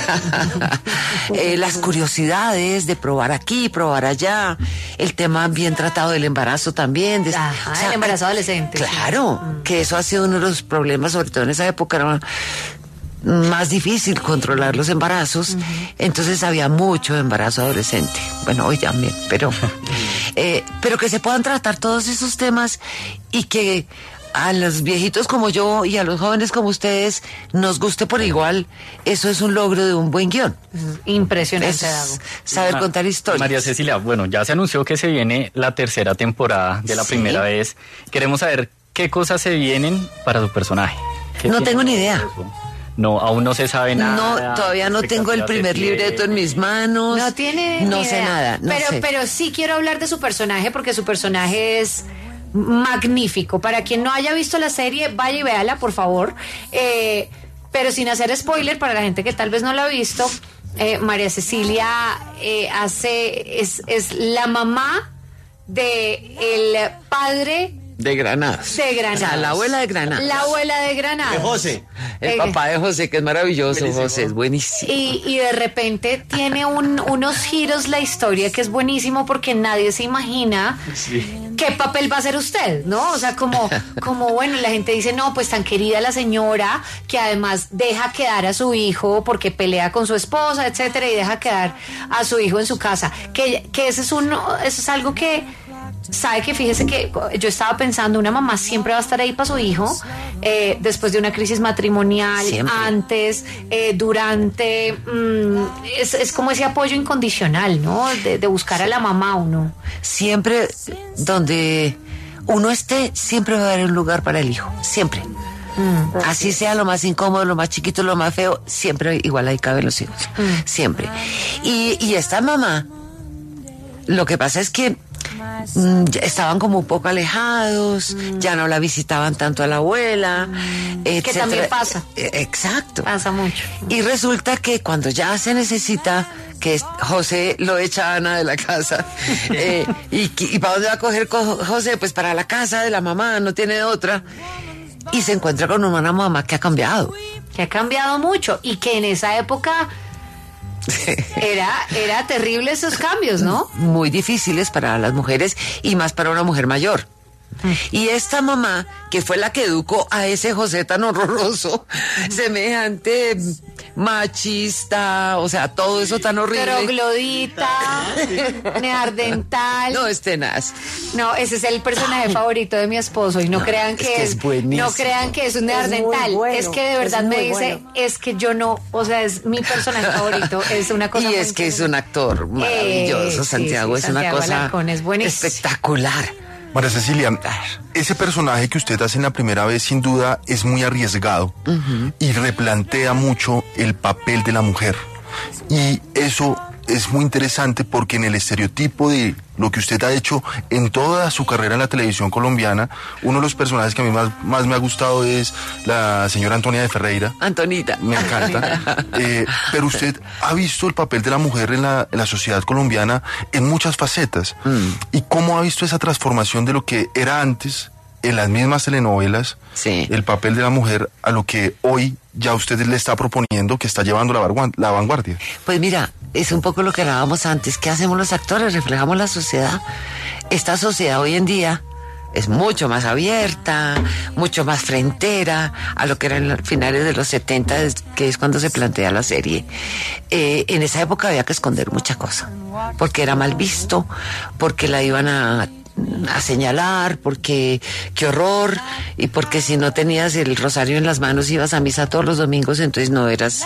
B: las curiosidades de probar aquí, probar allá, el tema bien tratado del embarazo también.
A: El embarazo adolescente.
B: Claro, que eso ha sido uno de los problemas, sobre todo en esa época, ¿no? Más difícil controlar los embarazos, entonces había mucho embarazo adolescente. Bueno, hoy también, pero que se puedan tratar todos esos temas y que a los viejitos como yo y a los jóvenes como ustedes nos guste por igual, eso es un logro de un buen guión.
A: Impresionante, Dago.
B: Saber contar historias.
E: María Cecilia, bueno, ya se anunció que se viene la tercera temporada de la primera vez. Queremos saber qué cosas se vienen para su personaje.
B: No tengo ni idea.
E: No, aún no se sabe nada.
B: No, todavía no tengo el primer libreto en mis manos.
A: No tiene
B: No
A: ni
B: sé
A: idea.
B: nada.
A: Pero sí quiero hablar de su personaje porque su personaje es magnífico. Para quien no haya visto la serie, vaya y véala, por favor. Pero sin hacer spoiler, para la gente que tal vez no la ha visto, María Cecilia es la mamá de el padre
B: de Granados.
A: de Granados.
B: O sea, la abuela de Granados.
A: La abuela de Granados.
F: De José.
B: El papá de José, que es maravilloso.
F: Buenísimo.
B: José es buenísimo.
A: Y de repente tiene unos giros la historia que es buenísimo porque nadie se imagina qué papel va a hacer usted, ¿no? O sea, como bueno, la gente dice, no, pues tan querida la señora que además deja quedar a su hijo porque pelea con su esposa, etcétera, y deja quedar a su hijo en su casa. Que eso es algo que... Sabe que fíjese que yo estaba pensando, una mamá siempre va a estar ahí para su hijo, después de una crisis matrimonial,
B: siempre.
A: antes, durante, es como ese apoyo incondicional, ¿no? De buscar a la mamá uno.
B: Siempre donde uno esté, siempre va a haber un lugar para el hijo. Siempre. Así sea lo más incómodo, lo más chiquito, lo más feo, siempre igual ahí caben los hijos. Siempre. Y esta mamá, lo que pasa es que ya estaban como un poco alejados, ya no la visitaban tanto a la abuela,
A: Que
B: etcétera.
A: también pasa.
B: Exacto.
A: Pasa mucho.
B: Y resulta que cuando ya se necesita, que José lo echa a Ana de la casa, y ¿para dónde va a coger José? Pues para la casa de la mamá, no tiene otra. Y se encuentra con una mamá que ha cambiado.
A: Que ha cambiado mucho y que en esa época era terrible esos cambios, ¿no?
B: Muy difíciles para las mujeres y más para una mujer mayor. Y esta mamá, que fue la que educó a ese José tan horroroso, semejante machista, o sea, todo eso tan horrible.
A: Troglodita, neardental.
B: No, es tenaz.
A: No, ese es el personaje favorito de mi esposo y no crean que
B: es buenísimo.
A: no crean que es un neardental.
G: muy bueno,
A: es que de verdad
G: es
A: me
G: muy
A: dice,
G: bueno.
A: es que yo no, o sea, es mi personaje favorito, es una cosa
B: Y
A: muy
B: es que es
A: interesante.
B: un actor maravilloso,
A: Sí,
B: Santiago,
A: sí,
B: es
A: Santiago
B: una cosa
A: Alarcón es buenísimo.
B: espectacular.
D: María Cecilia, ese personaje que usted hace en la primera vez sin duda es muy arriesgado y replantea mucho el papel de la mujer. Y eso es muy interesante porque en el estereotipo de lo que usted ha hecho en toda su carrera en la televisión colombiana, uno de los personajes que a mí más me ha gustado es la señora Antonia de Ferreira.
B: Antonita.
D: Me encanta. Pero usted ha visto el papel de la mujer en la sociedad colombiana en muchas facetas. ¿Y cómo ha visto esa transformación de lo que era antes, en las mismas telenovelas,
B: Sí.
D: el papel de la mujer, a lo que hoy ya usted le está proponiendo, que está llevando la vanguardia?
B: Pues mira, es un poco lo que hablábamos antes. ¿Qué hacemos los actores? Reflejamos la sociedad. Esta sociedad hoy en día es mucho más abierta, mucho más frentera a lo que era en los finales de los 70, que es cuando se plantea la serie. En esa época había que esconder mucha cosa, porque era mal visto, porque la iban a señalar, porque qué horror, y porque si no tenías el rosario en las manos ibas a misa todos los domingos, entonces no eras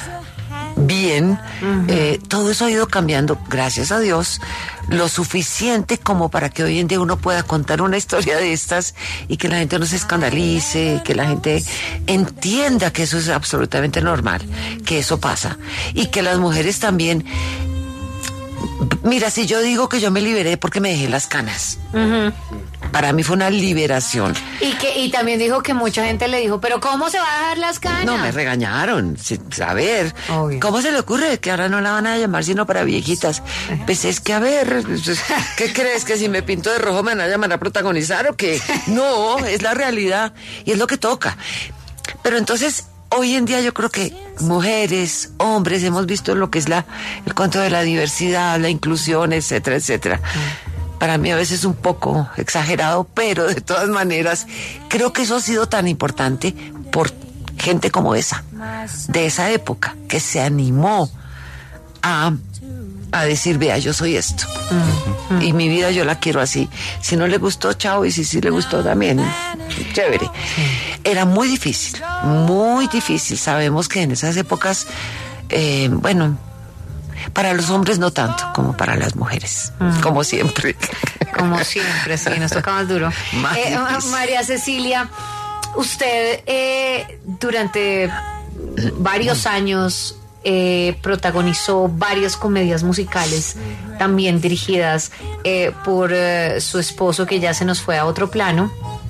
B: bien. Todo eso ha ido cambiando, gracias a Dios, lo suficiente como para que hoy en día uno pueda contar una historia de estas y que la gente no se escandalice, que la gente entienda que eso es absolutamente normal, que eso pasa, y que las mujeres también Mira, si yo digo que yo me liberé porque me dejé las canas, para mí fue una liberación.
A: Y también dijo que mucha gente le dijo, pero ¿cómo se va a dejar las canas?
B: No, me regañaron. A ver,
A: Obvio.
B: ¿cómo se le ocurre que ahora no la van a llamar sino para viejitas? Pues es que, a ver, ¿qué crees? ¿Que si me pinto de rojo me van a llamar a protagonizar o qué? No, es la realidad y es lo que toca. Pero entonces, hoy en día yo creo que mujeres, hombres, hemos visto lo que es el cuento de la diversidad, la inclusión, etcétera, etcétera. Para mí a veces un poco exagerado, pero de todas maneras creo que eso ha sido tan importante por gente como esa, de esa época, que se animó a decir, vea, yo soy esto. Y mi vida yo la quiero así. Si no le gustó, chao, y si sí le gustó también, chévere. Era muy difícil, muy difícil. Sabemos que en esas épocas, bueno, para los hombres no tanto como para las mujeres, como siempre.
A: Como siempre, sí, nos toca más duro. María Cecilia, usted durante varios años protagonizó varias comedias musicales, también dirigidas por su esposo, que ya se nos fue a otro plano.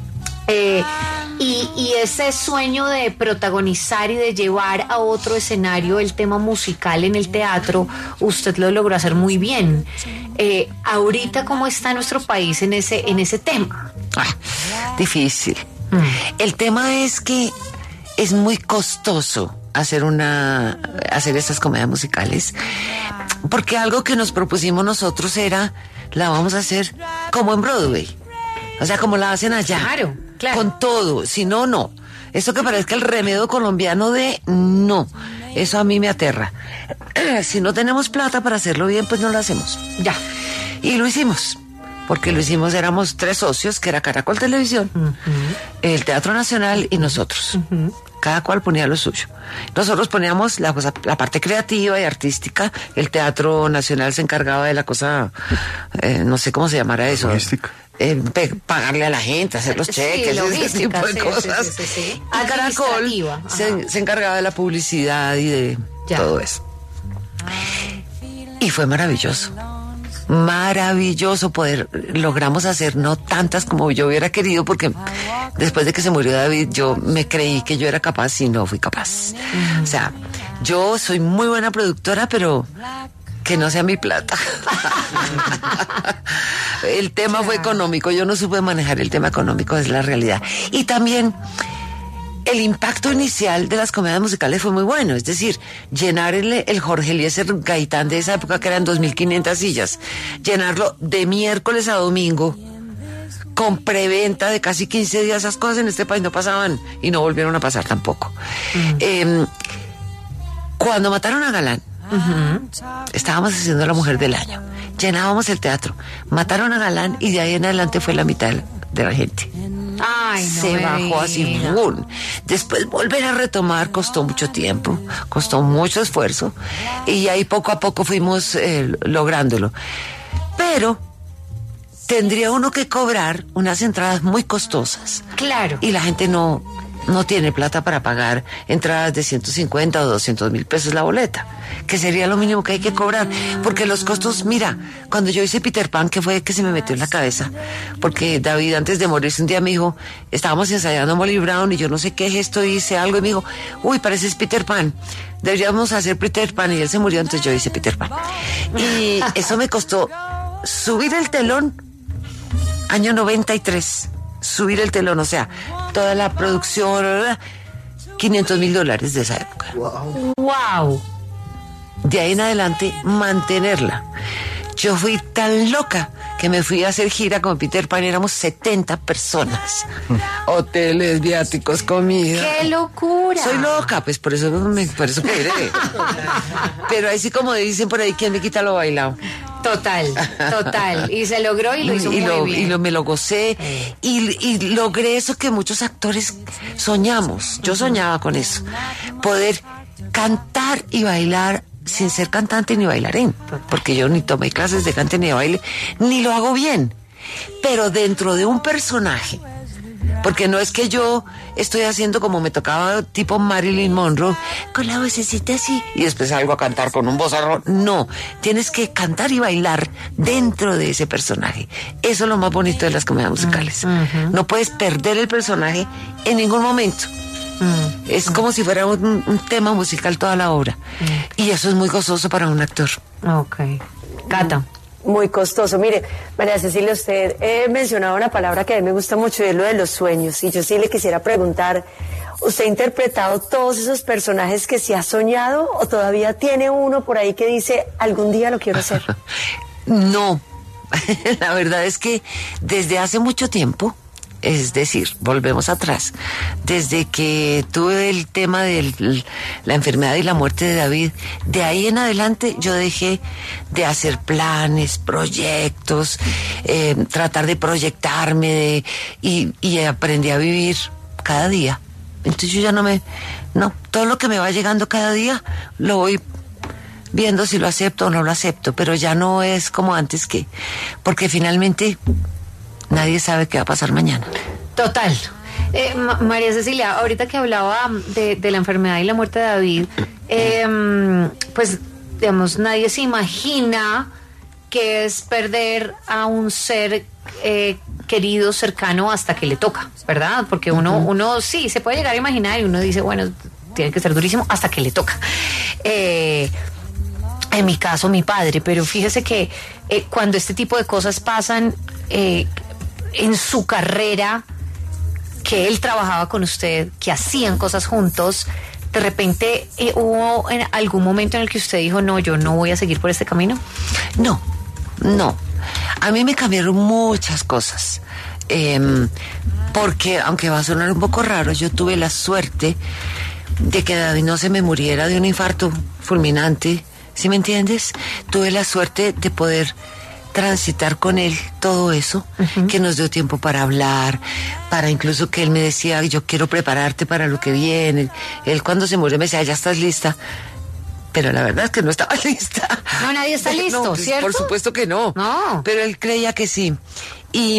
A: Y ese sueño de protagonizar y de llevar a otro escenario el tema musical en el teatro, usted lo logró hacer muy bien. Ahorita, ¿cómo está nuestro país en ese tema?
B: Difícil. El tema es que es muy costoso hacer estas comedias musicales, porque algo que nos propusimos nosotros era, la vamos a hacer como en Broadway, o sea, como la hacen allá.
A: Claro.
B: Con todo, si no, no. Eso que parezca el remedio colombiano no. Eso a mí me aterra. Si no tenemos plata para hacerlo bien, pues no lo hacemos.
A: Ya.
B: Y lo hicimos. Porque lo hicimos, éramos 3 socios, que era Caracol Televisión, el Teatro Nacional y nosotros. Cada cual ponía lo suyo. Nosotros poníamos la parte creativa y artística. El Teatro Nacional se encargaba de la cosa, no sé cómo se llamará eso.
D: Logística.
B: Pagarle a la gente, hacer los cheques, ese tipo de cosas.
A: Sí.
B: Y Caracol se encargaba de la publicidad y de todo eso. Y fue maravilloso. Maravilloso logramos hacer no tantas como yo hubiera querido, porque después de que se murió David yo me creí que yo era capaz y no fui capaz. O sea, yo soy muy buena productora, pero que no sea mi plata. El tema fue económico, yo no supe manejar el tema económico, es la realidad. Y también el impacto inicial de las comedias musicales fue muy bueno, es decir, llenar el Jorge Eliezer Gaitán de esa época, que eran 2.500 sillas, llenarlo de miércoles a domingo, con preventa de casi 15 días. Esas cosas en este país no pasaban y no volvieron a pasar tampoco. Cuando mataron a Galán, estábamos haciendo La Mujer del Año, llenábamos el teatro, mataron a Galán y de ahí en adelante fue la mitad de la gente.
A: Ay, no
B: se bajó así, ¡bum! Después volver a retomar costó mucho tiempo, costó mucho esfuerzo, y ahí poco a poco fuimos lográndolo. Pero tendría uno que cobrar unas entradas muy costosas.
A: Claro.
B: Y la gente no tiene plata para pagar entradas de 150 o 200.000 pesos la boleta, que sería lo mínimo que hay que cobrar, porque los costos, mira, cuando yo hice Peter Pan, que fue que se me metió en la cabeza, porque David antes de morirse un día me dijo, estábamos ensayando Molly Brown y yo no sé qué gesto hice algo, y me dijo, uy, pareces Peter Pan, deberíamos hacer Peter Pan, y él se murió, entonces yo hice Peter Pan. Y eso me costó subir el telón, año 93, subir el telón, o sea, toda la producción, $500,000 de esa época.
A: Wow.
B: De ahí en adelante, mantenerla. Yo fui tan loca que me fui a hacer gira con Peter Pan, éramos 70 personas. Hoteles, viáticos, comida.
A: ¡Qué locura!
B: Soy loca, pues por eso quedé. Pero ahí sí, como dicen por ahí, ¿quién me quita lo bailado?
A: Total. Y se logró y lo hizo muy bien.
B: Y me lo gocé. Y logré eso que muchos actores soñamos. Yo soñaba con eso. Poder cantar y bailar sin ser cantante ni bailarín. Porque yo ni tomé clases de cante ni de baile, ni lo hago bien. Pero dentro de un personaje, Porque no es que yo estoy haciendo como me tocaba tipo Marilyn Monroe, con la vocecita así, y después salgo a cantar con un vozarrón. No, tienes que cantar y bailar dentro de ese personaje. Eso es lo más bonito de las comedias musicales. No puedes perder el personaje en ningún momento. Es como si fuera un tema musical toda la obra. Y eso es muy gozoso para un actor.
A: Ok. Cata.
G: Muy costoso. Mire, María Cecilia, usted mencionaba una palabra que a mí me gusta mucho y es lo de los sueños. Y yo sí le quisiera preguntar, ¿usted ha interpretado todos esos personajes que se ha soñado o todavía tiene uno por ahí que dice, algún día lo quiero hacer?
B: No, la verdad es que desde hace mucho tiempo, es decir, volvemos atrás, desde que tuve el tema de la enfermedad y la muerte de David, de ahí en adelante yo dejé de hacer planes, proyectos, tratar de proyectarme y aprendí a vivir cada día. Entonces yo ya no, todo lo que me va llegando cada día lo voy viendo si lo acepto o no lo acepto, pero ya no es como antes porque finalmente nadie sabe qué va a pasar mañana.
A: Total. María Cecilia, ahorita que hablaba de la enfermedad y la muerte de David, pues, digamos, nadie se imagina que es perder a un ser querido, cercano, hasta que le toca, ¿verdad? Porque uno sí, se puede llegar a imaginar y uno dice, bueno, tiene que ser durísimo hasta que le toca. En mi caso, mi padre, pero fíjese que cuando este tipo de cosas pasan en su carrera, que él trabajaba con usted, que hacían cosas juntos, de repente hubo en algún momento en el que usted dijo, no, yo no voy a seguir por este camino.
B: No. A mí me cambiaron muchas cosas. Porque, aunque va a sonar un poco raro, yo tuve la suerte de que David no se me muriera de un infarto fulminante. ¿Sí me entiendes? Tuve la suerte de poder transitar con él todo eso, que nos dio tiempo para hablar, para incluso que él me decía, yo quiero prepararte para lo que viene. Él cuando se murió me decía, ya estás lista. Pero la verdad es que no estaba lista.
A: No, nadie está listo,
B: no,
A: ¿cierto?
B: Por supuesto que no. Pero él creía que sí. Y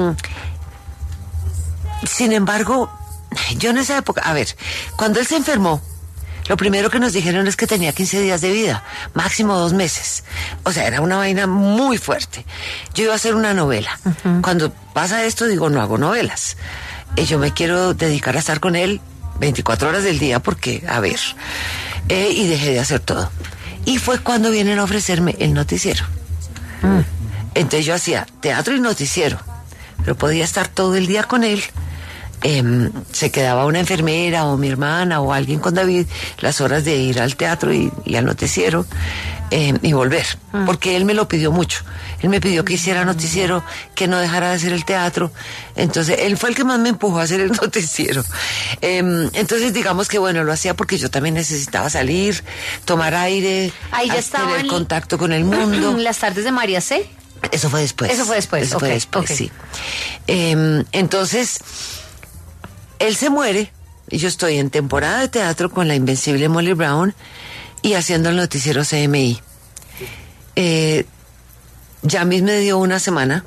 B: sin embargo, yo en esa época, a ver, cuando él se enfermó, lo primero que nos dijeron es que tenía 15 días de vida, máximo 2 meses. O sea, era una vaina muy fuerte. Yo iba a hacer una novela. Cuando pasa esto, digo, no hago novelas. Yo me quiero dedicar a estar con él 24 horas del día porque, a ver, y dejé de hacer todo. Y fue cuando vienen a ofrecerme el noticiero. Entonces yo hacía teatro y noticiero, pero podía estar todo el día con él. Se quedaba una enfermera o mi hermana o alguien con David las horas de ir al teatro y al noticiero y volver, porque él me lo pidió mucho. Él me pidió que hiciera noticiero, que no dejara de hacer el teatro. Entonces él fue el que más me empujó a hacer el noticiero. Entonces digamos que bueno, lo hacía porque yo también necesitaba salir, tomar aire, tener contacto con el mundo.
A: Las tardes de María C.
B: Eso fue después. Sí. Entonces él se muere y yo estoy en temporada de teatro con la invencible Molly Brown y haciendo el noticiero CMI. Yamis me dio una semana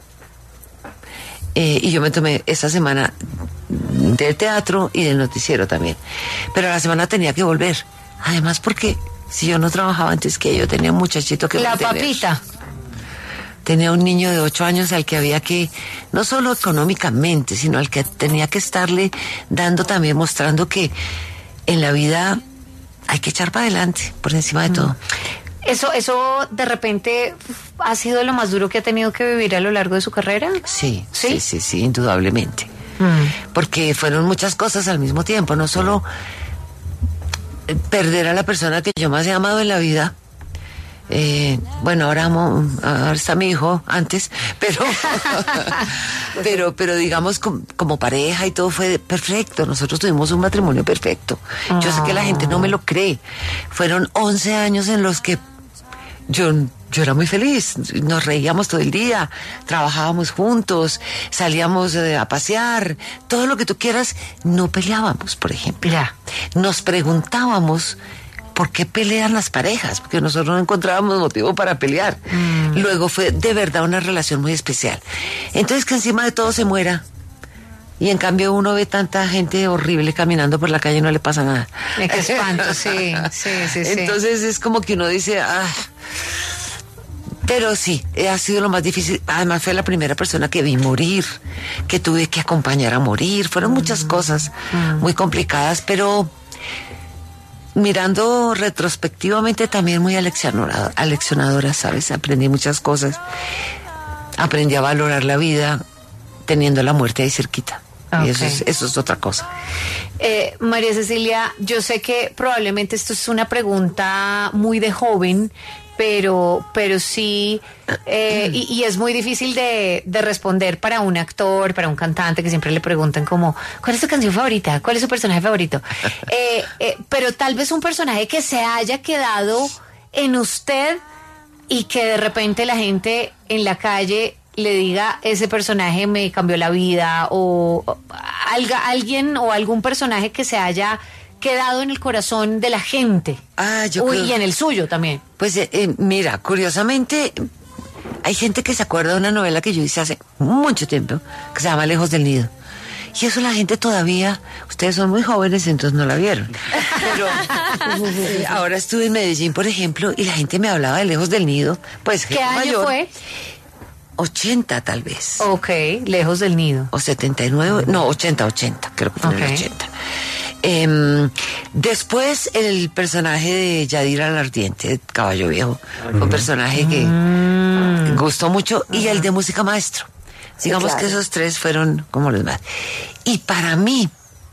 B: y yo me tomé esa semana del teatro y del noticiero también. Pero a la semana tenía que volver. Además porque si yo no trabajaba antes que yo tenía un muchachito que mantener.
A: La papita.
B: Tenía un niño de 8 años al que había que, no solo económicamente, sino al que tenía que estarle dando también, mostrando que en la vida hay que echar para adelante, por encima de todo.
A: ¿Eso de repente ha sido lo más duro que ha tenido que vivir a lo largo de su carrera?
B: Sí, indudablemente. Porque fueron muchas cosas al mismo tiempo, no solo perder a la persona que yo más he amado en la vida. Bueno, ahora está mi hijo antes, pero digamos como pareja y todo fue perfecto. Nosotros tuvimos un matrimonio perfecto. Yo sé que la gente no me lo cree. Fueron 11 años en los que yo era muy feliz. Nos reíamos todo el día, trabajábamos juntos, salíamos a pasear, todo lo que tú quieras. No peleábamos, por ejemplo. Nos preguntábamos ¿por qué pelean las parejas? Porque nosotros no encontrábamos motivo para pelear. Luego fue de verdad una relación muy especial. Entonces que encima de todo se muera, Y en cambio uno ve tanta gente horrible caminando por la calle y no le pasa nada.
A: Qué espanto, sí.
B: Entonces es como que uno dice, pero sí, ha sido lo más difícil. Además fue la primera persona que vi morir, que tuve que acompañar a morir. Fueron muchas cosas muy complicadas, mirando retrospectivamente también muy aleccionadora, ¿sabes? Aprendí muchas cosas. Aprendí a valorar la vida teniendo la muerte ahí cerquita. Okay. Y eso es otra cosa.
A: María Cecilia, yo sé que probablemente esto es una pregunta muy de joven, pero sí, y es muy difícil de responder para un actor, para un cantante, que siempre le preguntan como, ¿cuál es tu canción favorita? ¿Cuál es su personaje favorito? Pero tal vez un personaje que se haya quedado en usted y que de repente la gente en la calle le diga, ese personaje me cambió la vida, o alguien o algún personaje que se haya quedado en el corazón de la gente. Y en el suyo también.
B: Pues mira, curiosamente hay gente que se acuerda de una novela que yo hice hace mucho tiempo, que se llama Lejos del Nido. Y eso la gente todavía, ustedes son muy jóvenes, entonces no la vieron. Pero ahora estuve en Medellín, por ejemplo, y la gente me hablaba de Lejos del Nido. Pues
A: ¿qué año mayor, fue?
B: 80 tal vez.
A: Ok, Lejos del Nido.
B: O 79, no, 80, creo que fue en el 80. Después el personaje de Yadira el Ardiente, Caballo Viejo, un personaje que gustó mucho, y el de Música Maestro. Digamos que esos tres fueron como los más. Y para mí,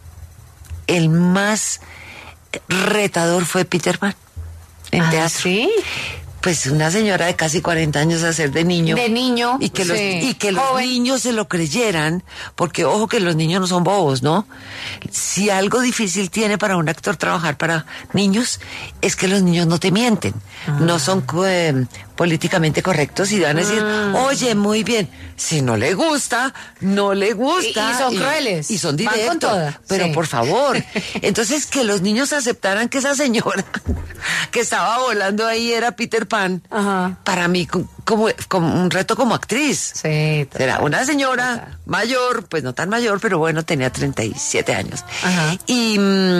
B: el más retador fue Peter Pan, en teatro.
A: ¿Sí?
B: Pues una señora de casi 40 años hacer de niño.
A: De niño.
B: Y que los niños se lo creyeran, porque ojo que los niños no son bobos, ¿no? Si algo difícil tiene para un actor trabajar para niños, es que los niños no te mienten. No son políticamente correctos y van a decir, oye, muy bien. Si no le gusta, no le gusta.
A: Y son crueles.
B: Y son directos. Pero por favor. Entonces, que los niños aceptaran que esa señora que estaba volando ahí era Peter Pan, para mí como un reto como actriz.
A: Sí.
B: Era una señora mayor, pues no tan mayor, pero bueno, tenía 37 años. Y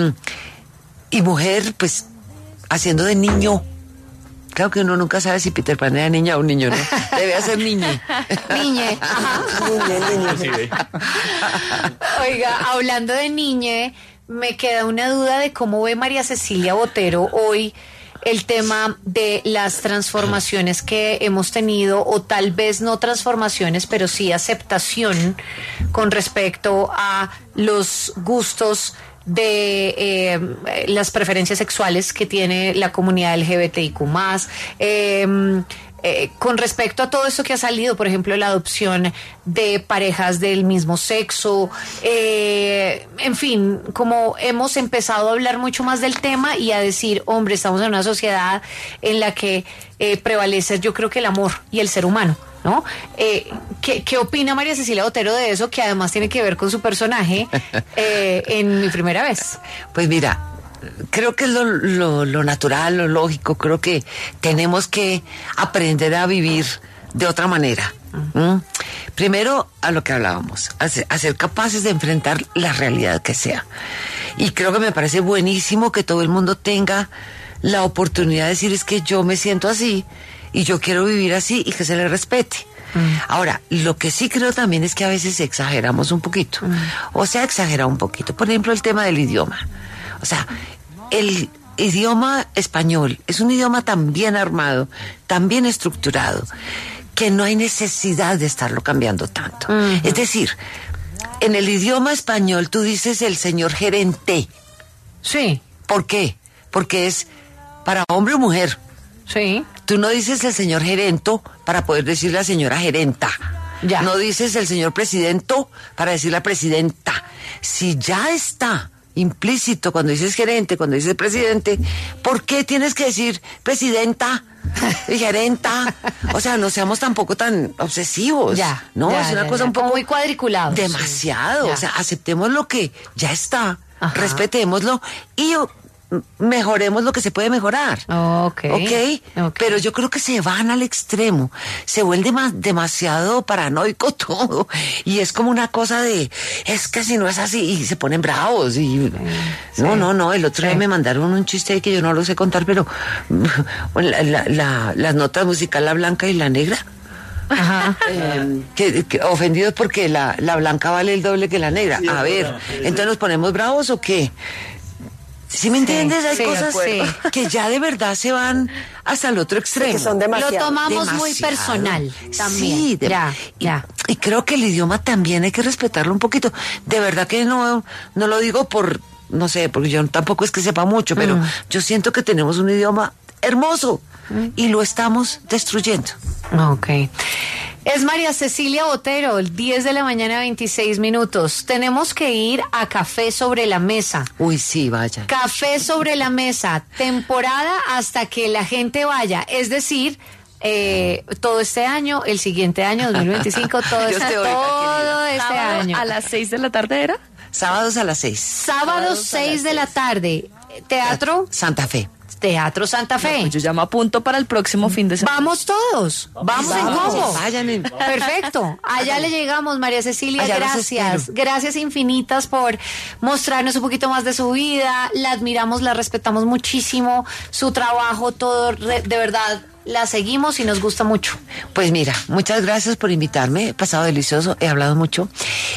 B: mujer, pues, haciendo de niño. Claro que uno nunca sabe si Peter Pan era niña o un niño, ¿no? Debe ser niñe.
A: Niñe.
E: Niñe.
A: Oiga, hablando de niñe, me queda una duda de cómo ve María Cecilia Botero hoy el tema de las transformaciones que hemos tenido, o tal vez no transformaciones, pero sí aceptación con respecto a los gustos de las preferencias sexuales que tiene la comunidad LGBTIQ+, con respecto a todo esto que ha salido, por ejemplo, la adopción de parejas del mismo sexo, en fin, como hemos empezado a hablar mucho más del tema y a decir, hombre, estamos en una sociedad en la que prevalece, yo creo que el amor y el ser humano, ¿no? ¿Qué opina María Cecilia Botero de eso, que además tiene que ver con su personaje en Mi Primera Vez?
B: Pues mira, creo que es lo natural, lo lógico. Creo que tenemos que aprender a vivir de otra manera. Primero, a lo que hablábamos, a ser capaces de enfrentar la realidad que sea. Y creo que me parece buenísimo que todo el mundo tenga la oportunidad de decir, es que yo me siento así y yo quiero vivir así, y que se le respete. Ahora, lo que sí creo también es que a veces exageramos un poquito, o se ha exagerado un poquito. Por ejemplo, el tema del idioma. O sea, el idioma español es un idioma tan bien armado, tan bien estructurado, que no hay necesidad de estarlo cambiando tanto. Es decir, en el idioma español tú dices el señor gerente.
A: Sí.
B: ¿Por qué? Porque es para hombre o mujer.
A: Sí.
B: Tú no dices el señor gerento para poder decir la señora gerenta.
A: Ya.
B: No dices el señor presidento para decir la presidenta. Si ya está implícito cuando dices gerente, cuando dices presidente, ¿por qué tienes que decir presidenta y gerenta? O sea, no seamos tampoco tan obsesivos.
A: Ya.
B: No,
A: ya,
B: es una cosa
A: ya.
B: un poco
A: muy cuadriculado.
B: Demasiado.
A: Sí.
B: O sea, aceptemos lo que ya está, respetémoslo y mejoremos lo que se puede mejorar.
A: Okay.
B: Pero yo creo que se van al extremo, se vuelve demasiado paranoico todo, y es como una cosa de, es que si no es así, y se ponen bravos, y no, el otro día me mandaron un chiste ahí que yo no lo sé contar, pero las notas musicales, la blanca y la negra.
A: Ajá.
B: Que ofendidos porque la blanca vale el doble que la negra. A ver, entonces nos ponemos bravos o qué. ¿Sí me entiendes? Hay cosas que ya de verdad se van hasta el otro extremo.
G: Que son demasiado.
A: Lo tomamos muy personal también.
B: Sí, y creo que el idioma también hay que respetarlo un poquito. De verdad que no lo digo por, no sé, porque yo tampoco es que sepa mucho, pero yo siento que tenemos un idioma hermoso y lo estamos destruyendo.
A: Ok. Es María Cecilia Botero, 10 de la mañana, 26 minutos. Tenemos que ir a Café sobre la Mesa.
B: Uy, sí, vaya.
A: Café sobre la Mesa, temporada hasta que la gente vaya. Es decir, todo este año, el siguiente año, 2025, todo este año.
C: ¿A las 6 de la tarde era?
B: Sábados a las 6.
A: Sábados 6 de la tarde. Teatro
B: Santa Fe.
A: Teatro Santa Fe.
C: No, pues yo ya me apunto para el próximo fin de semana.
A: Vamos todos. Vamos en combo.
B: Vayan
A: Perfecto. Allá le llegamos, María Cecilia.
B: Allá
A: Gracias. Gracias infinitas por mostrarnos un poquito más de su vida. La admiramos, la respetamos muchísimo. Su trabajo, todo, de verdad, la seguimos y nos gusta mucho.
B: Pues mira, muchas gracias por invitarme. He pasado delicioso, he hablado mucho.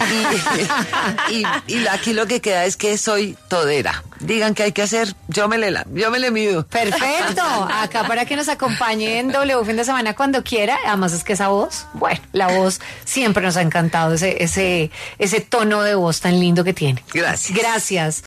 B: Y aquí lo que queda es que soy todera. Digan qué hay que hacer, yo me le mido.
A: Perfecto. Acá para que nos acompañe en W Fin de Semana cuando quiera. Además es que esa voz, bueno, la voz siempre nos ha encantado, ese tono de voz tan lindo que tiene.
B: Gracias.
A: Gracias.